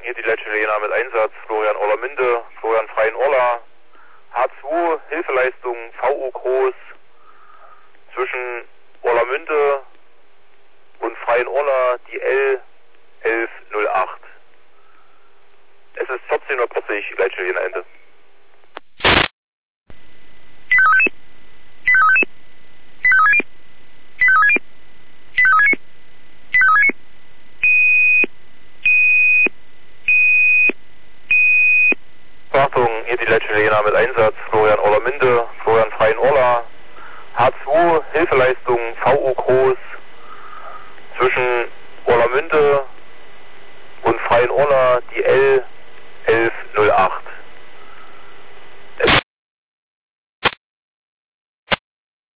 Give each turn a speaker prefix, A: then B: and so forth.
A: hier die letzte Lena mit Einsatz, Florian Orlamünde, Florian Freien Orla, H2, Hilfeleistung, VO Groß, zwischen Orlamünde und Freien Orla, die L1108. Es ist 14:40 letzte Lena Ende. Achtung, hier die letzte Lena mit Einsatz, Florian Orlamünde, Florian Freien Orla, H2, Hilfeleistung, VO Groß, zwischen Orlamünde und Freien Orla, die L1108.